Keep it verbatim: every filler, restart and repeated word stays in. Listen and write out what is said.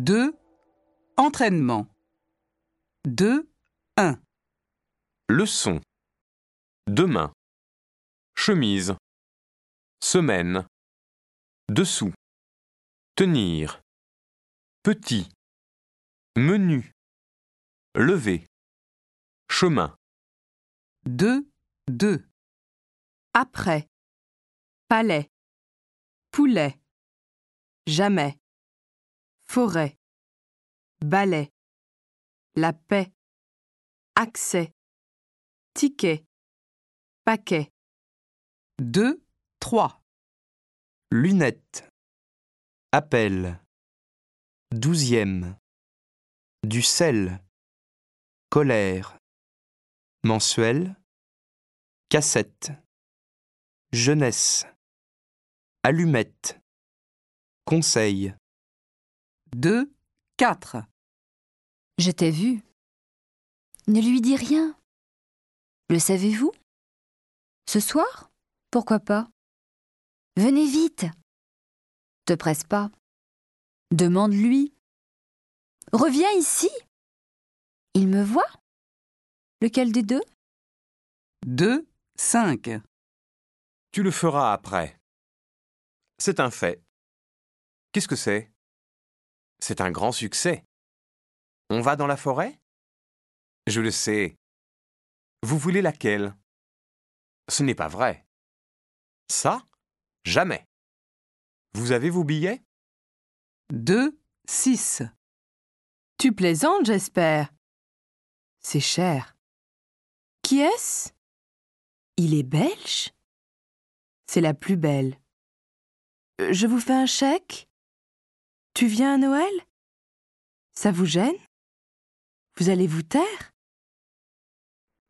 deux. Entraînement. deux. un. Leçon. Demain. Chemise. Semaine. Dessous. Tenir. Petit. Menu. Lever. Chemin. deux. deux. Après. Palais. Poulet. Jamais. Forêt. Balai. La paix. Accès. Ticket. Paquet. deux. trois. Lunettes. Appel. Douzième. Du sel. Colère. Mensuel. Cassette. Jeunesse. Allumette. Conseil. deux. quatre. Je t'ai vu. Ne lui dis rien. Le savez-vous? Ce soir? Pourquoi pas? Venez vite. Te presse pas. Demande-lui. Reviens ici. Il me voit? Lequel des deux? deux. cinq. Tu le feras après. C'est un fait. Qu'est-ce que c'est? C'est un grand succès. On va dans la forêt? Je le sais. Vous voulez laquelle? Ce n'est pas vrai. Ça? Jamais. Vous avez vos billets? deux. six. Tu plaisantes, j'espère. C'est cher. Qui est-ce? Il est belge? C'est la plus belle. Euh, Je vous fais un chèque? Tu viens à Noël? Ça vous gêne? Vous allez vous taire?